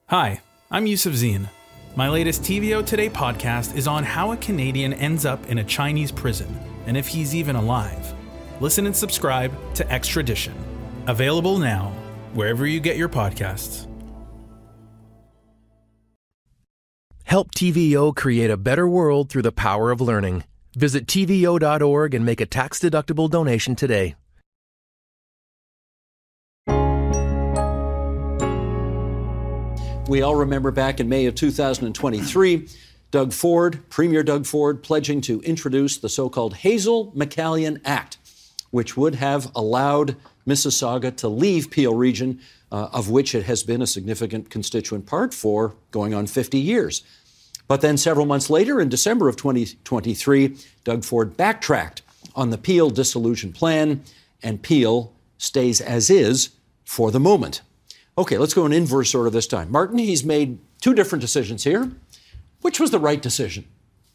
Hi, I'm Yusuf Zine. My latest TVO Today podcast is on how a Canadian ends up in a Chinese prison and if he's even alive. Listen and subscribe to Extradition. Available now, wherever you get your podcasts. Help TVO create a better world through the power of learning. Visit TVO.org and make a tax-deductible donation today. We all remember back in May of 2023, Premier Doug Ford, pledging to introduce the so-called Hazel-McCallion Act, which would have allowed Mississauga to leave Peel Region, of which it has been a significant constituent part for going on 50 years. But then several months later, in December of 2023, Doug Ford backtracked on the Peel dissolution plan, and Peel stays as is for the moment. Okay, let's go in inverse order this time. Martin, he's made two different decisions here. Which was the right decision?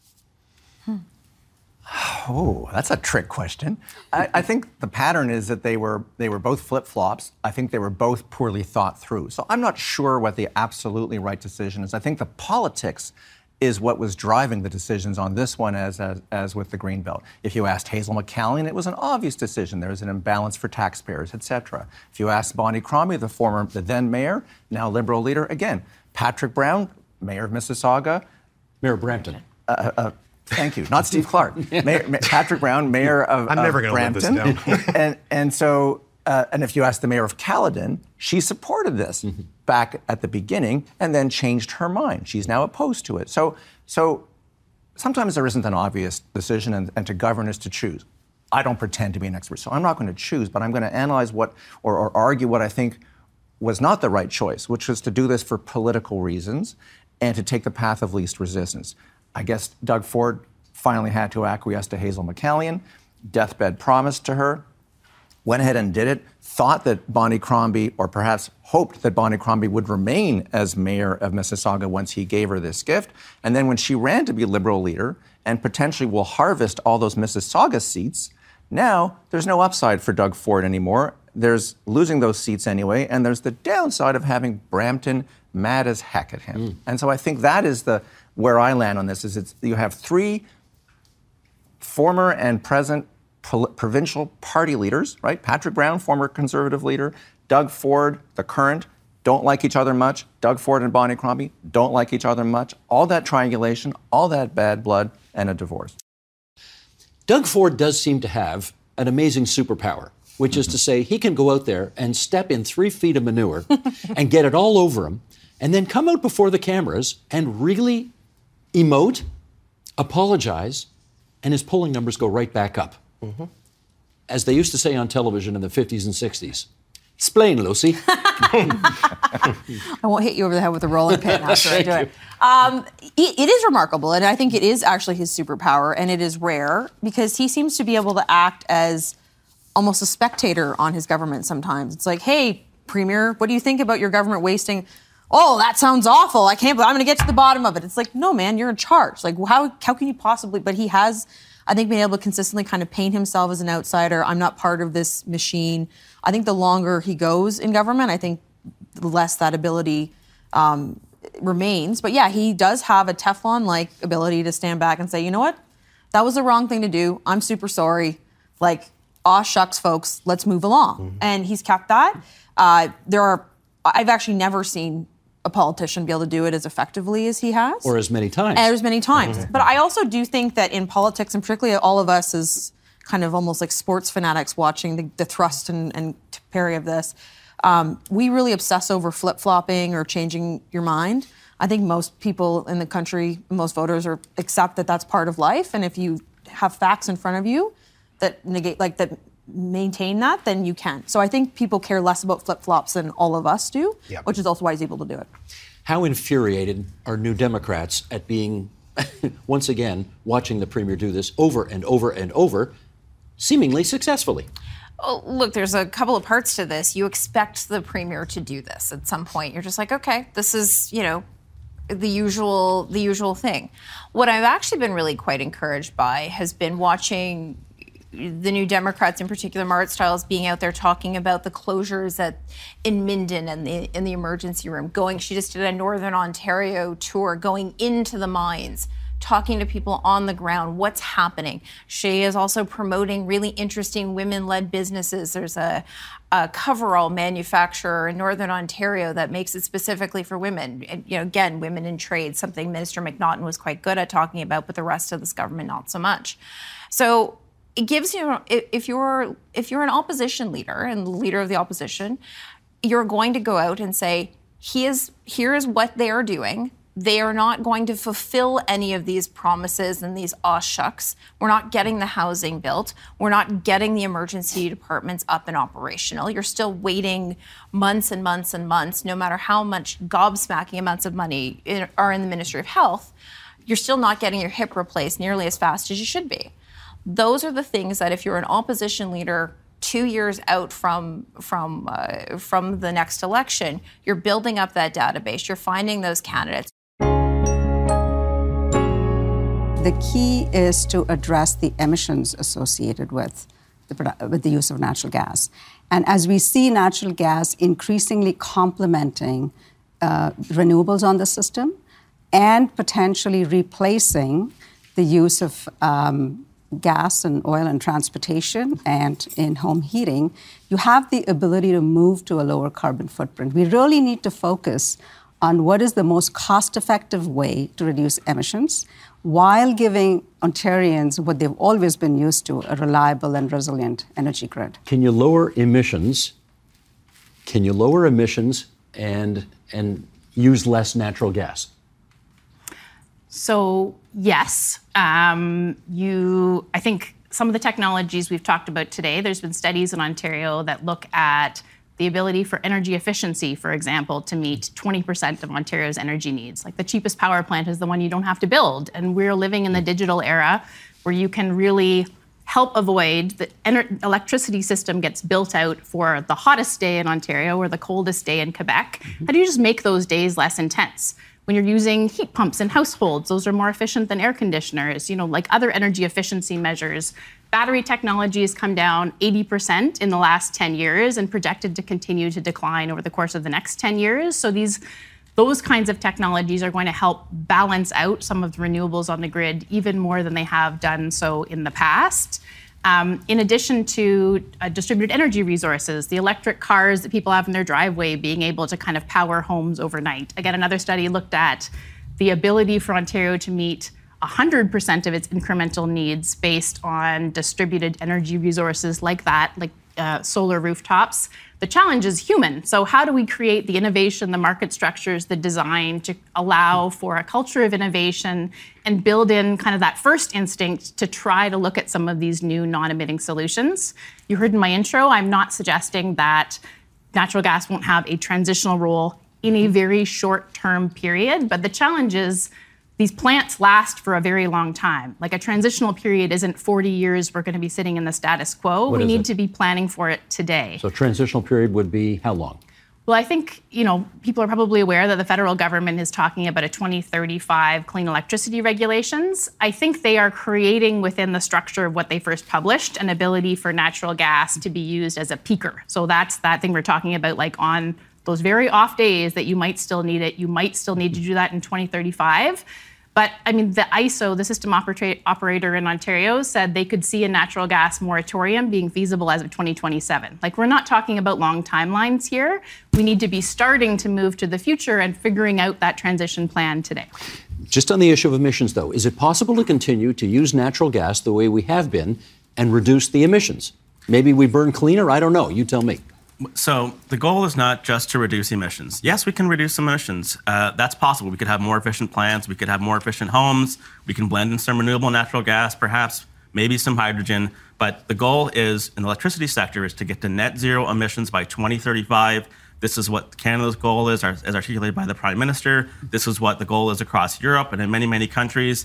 Oh, that's a trick question. I think the pattern is that they were both flip-flops. I think they were both poorly thought through. So I'm not sure what the absolutely right decision is. I think the politics is what was driving the decisions on this one as with the Greenbelt. If you asked Hazel-McCallion, it was an obvious decision. There was an imbalance for taxpayers, etc. If you asked Bonnie Crombie, the then mayor, now Liberal leader, again, Patrick Brown, mayor of Mississauga. Mayor of Brampton. Thank you. Not Steve Clark. Patrick Brown, mayor of I'm never going to live this down. and so if you ask the mayor of Caledon, she supported this back at the beginning and then changed her mind. She's now opposed to it. So sometimes there isn't an obvious decision, and to govern is to choose. I don't pretend to be an expert, so I'm not going to choose, but I'm going to analyze or argue what I think was not the right choice, which was to do this for political reasons and to take the path of least resistance. I guess Doug Ford finally had to acquiesce to Hazel-McCallion, deathbed promise to her, went ahead and did it, thought that Bonnie Crombie, or perhaps hoped that Bonnie Crombie would remain as mayor of Mississauga once he gave her this gift. And then when she ran to be Liberal leader and potentially will harvest all those Mississauga seats, now there's no upside for Doug Ford anymore. There's losing those seats anyway, and there's the downside of having Brampton mad as heck at him. And so I think that is where I land on this, is you have three former and present provincial party leaders, right? Patrick Brown, former Conservative leader, Doug Ford, the current, don't like each other much. Doug Ford and Bonnie Crombie don't like each other much. All that triangulation, all that bad blood, and a divorce. Doug Ford does seem to have an amazing superpower, which is to say he can go out there and step in 3 feet of manure and get it all over him, and then come out before the cameras and really emote, apologize, and his polling numbers go right back up. As they used to say on television in the 50s and 60s. Explain, Lucy. I won't hit you over the head with a rolling pin after I do it. It is remarkable, and I think it is actually his superpower, and it is rare, because he seems to be able to act as almost a spectator on his government sometimes. It's like, hey, Premier, what do you think about your government wasting? Oh, that sounds awful. I'm going to get to the bottom of it. It's like, no, man, you're in charge. Like, how can you possibly? But he has, I think, been able to consistently kind of paint himself as an outsider. I'm not part of this machine. I think the longer he goes in government, I think the less that ability remains. But yeah, he does have a Teflon-like ability to stand back and say, you know what? That was the wrong thing to do. I'm super sorry. Like, aw shucks, folks, let's move along. And he's kept that. I've actually never seen a politician be able to do it as effectively as he has. Or as many times. But I also do think that in politics, and particularly all of us as kind of almost like sports fanatics watching the thrust and parry of this, we really obsess over flip-flopping or changing your mind. I think most people in the country, most voters accept that that's part of life. And if you have facts in front of you that maintain that, then you can. So I think people care less about flip-flops than all of us do, which is also why he's able to do it. How infuriated are New Democrats at being, once again, watching the Premier do this over and over and over, seemingly successfully? Oh, look, there's a couple of parts to this. You expect the Premier to do this at some point. You're just like, okay, this is, the usual thing. What I've actually been really quite encouraged by has been watching the New Democrats, in particular, Marit Stiles, being out there talking about the closures in Minden and in the emergency room. She just did a Northern Ontario tour, going into the mines, talking to people on the ground, what's happening. She is also promoting really interesting women-led businesses. There's a coverall manufacturer in Northern Ontario that makes it specifically for women. And, again, women in trade, something Minister McNaughton was quite good at talking about, but the rest of this government not so much. So it gives you, if you're an opposition leader and the leader of the opposition, you're going to go out and say, here is what they are doing. They are not going to fulfill any of these promises and these aw shucks. We're not getting the housing built. We're not getting the emergency departments up and operational. You're still waiting months and months and months, no matter how much gobsmacking amounts of money are in the Ministry of Health. You're still not getting your hip replaced nearly as fast as you should be. Those are the things that if you're an opposition leader 2 years out from the next election, you're building up that database. You're finding those candidates. The key is to address the emissions associated with the use of natural gas. And as we see natural gas increasingly complementing renewables on the system and potentially replacing the use of gas and oil in transportation and in home heating, you have the ability to move to a lower carbon footprint. We really need to focus on what is the most cost-effective way to reduce emissions while giving Ontarians what they've always been used to, a reliable and resilient energy grid. Can you lower emissions? And use less natural gas? So, yes. I think some of the technologies we've talked about today, there's been studies in Ontario that look at the ability for energy efficiency, for example, to meet 20% of Ontario's energy needs. Like the cheapest power plant is the one you don't have to build. And we're living in the digital era where you can really help avoid the electricity system gets built out for the hottest day in Ontario or the coldest day in Quebec. How do you just make those days less intense? When you're using heat pumps in households, those are more efficient than air conditioners, like other energy efficiency measures. Battery technology has come down 80% in the last 10 years and projected to continue to decline over the course of the next 10 years. So those kinds of technologies are going to help balance out some of the renewables on the grid even more than they have done so in the past. In addition to distributed energy resources, the electric cars that people have in their driveway being able to kind of power homes overnight. Again, another study looked at the ability for Ontario to meet 100% of its incremental needs based on distributed energy resources like that, like solar rooftops. The challenge is human. So how do we create the innovation, the market structures, the design to allow for a culture of innovation and build in kind of that first instinct to try to look at some of these new non-emitting solutions? You heard in my intro, I'm not suggesting that natural gas won't have a transitional role in a very short-term period, but the challenge is these plants last for a very long time. Like a transitional period isn't 40 years we're going to be sitting in the status quo. We need to be planning for it today. So transitional period would be how long? Well, I think, people are probably aware that the federal government is talking about a 2035 clean electricity regulations. I think they are creating within the structure of what they first published an ability for natural gas to be used as a peaker. So that's that thing we're talking about, like on those very off days that you might still need it. You might still need to do that in 2035. But the ISO, the system operator in Ontario, said they could see a natural gas moratorium being feasible as of 2027. Like, we're not talking about long timelines here. We need to be starting to move to the future and figuring out that transition plan today. Just on the issue of emissions, though, is it possible to continue to use natural gas the way we have been and reduce the emissions? Maybe we burn cleaner? I don't know. You tell me. So the goal is not just to reduce emissions. Yes, we can reduce emissions. That's possible. We could have more efficient plants. We could have more efficient homes. We can blend in some renewable natural gas, perhaps, maybe some hydrogen. But the goal is, in the electricity sector, is to get to net zero emissions by 2035. This is what Canada's goal is, as articulated by the Prime Minister. This is what the goal is across Europe and in many, many countries.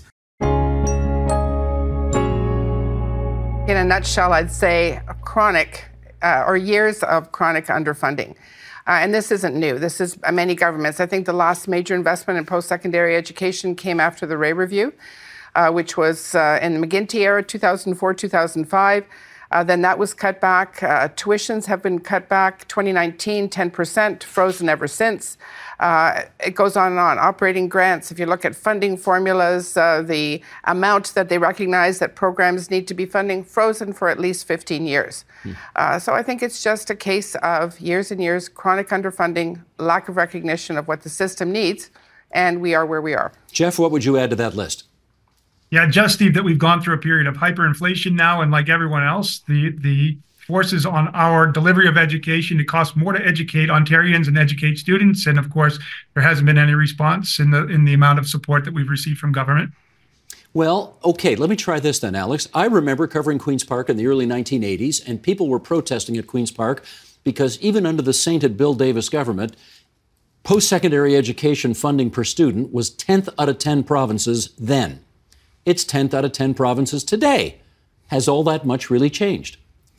In a nutshell, I'd say years of chronic underfunding. And this isn't new. This is many governments. I think the last major investment in post-secondary education came after the Ray Review. which was in the McGuinty era, 2004, 2005. Then that was cut back. Tuitions have been cut back. 2019, 10%, frozen ever since. It goes on and on. Operating grants, if you look at funding formulas, the amount that they recognize that programs need to be funding, frozen for at least 15 years. So I think it's just a case of years and years, chronic underfunding, lack of recognition of what the system needs, and we are where we are. Jeff, what would you add to that list? Yeah, just Steve, that we've gone through a period of hyperinflation now, and like everyone else, the forces on our delivery of education, it costs more to educate Ontarians and educate students, and of course, there hasn't been any response in the amount of support that we've received from government. Well, okay, let me try this then, Alex. I remember covering Queen's Park in the early 1980s, and people were protesting at Queen's Park because even under the sainted Bill Davis government, post-secondary education funding per student was 10th out of 10 provinces then. It's 10th out of 10 provinces today. Has all that much really changed?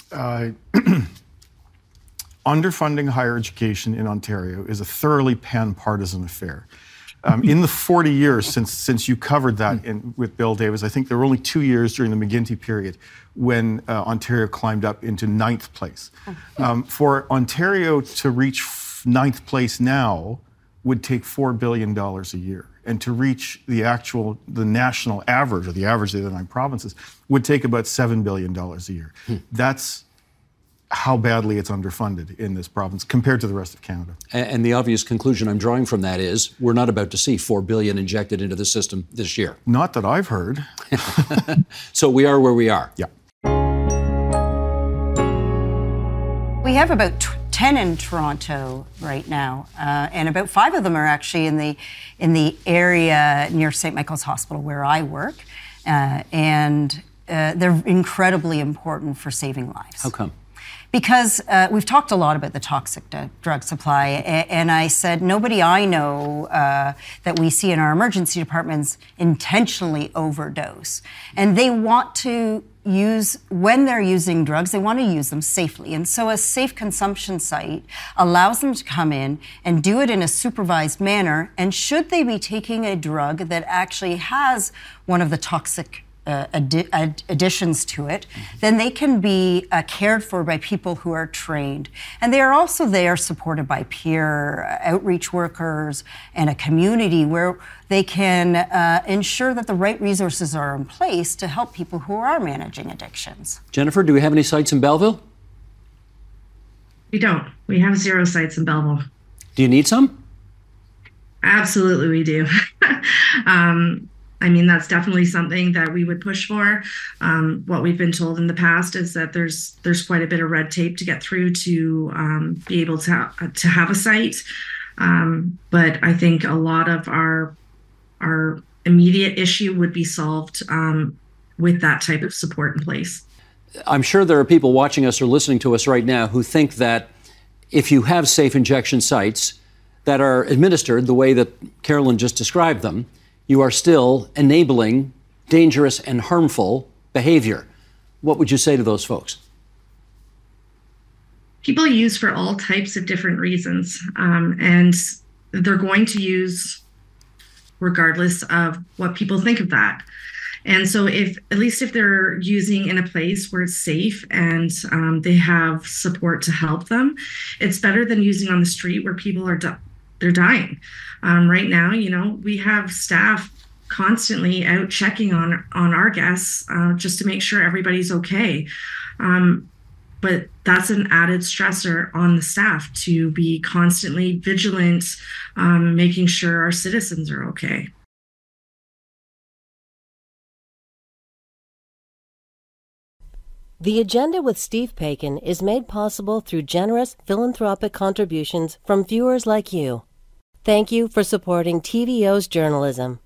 Underfunding higher education in Ontario is a thoroughly pan-partisan affair. In the 40 years since you covered that with Bill Davis, I think there were only 2 years during the McGuinty period when Ontario climbed up into 9th place. For Ontario to reach 9th place now would take $4 billion a year. And to reach the national average, or the average of the 9 provinces, would take about $7 billion a year. That's how badly it's underfunded in this province compared to the rest of Canada. And the obvious conclusion I'm drawing from that is we're not about to see $4 billion injected into the system this year. Not that I've heard. So we are where we are. Yeah. We have about 10 in Toronto right now, and about 5 of them are actually in the area near St. Michael's Hospital where I work, and they're incredibly important for saving lives. How come? Because we've talked a lot about the toxic drug supply, and I said nobody I know that we see in our emergency departments intentionally overdose. And they want to when they're using drugs, they want to use them safely. And so a safe consumption site allows them to come in and do it in a supervised manner. And should they be taking a drug that actually has one of the toxic additions to it, then they can be cared for by people who are trained. And they are also there supported by peer outreach workers and a community where they can ensure that the right resources are in place to help people who are managing addictions. Jennifer, do we have any sites in Belleville? We don't. We have 0 sites in Belleville. Do you need some? Absolutely, we do. I mean, that's definitely something that we would push for. What we've been told in the past is that there's quite a bit of red tape to get through to be able to have a site. But I think a lot of our immediate issue would be solved with that type of support in place. I'm sure there are people watching us or listening to us right now who think that if you have safe injection sites that are administered the way that Carolyn just described them, you are still enabling dangerous and harmful behavior. What would you say to those folks? People use for all types of different reasons, and they're going to use regardless of what people think of that. And so if they're using in a place where it's safe and they have support to help them, it's better than using on the street where people are they're dying. Right now, we have staff constantly out checking on our guests just to make sure everybody's okay. But that's an added stressor on the staff to be constantly vigilant, making sure our citizens are okay. The Agenda with Steve Paikin is made possible through generous philanthropic contributions from viewers like you. Thank you for supporting TVO's journalism.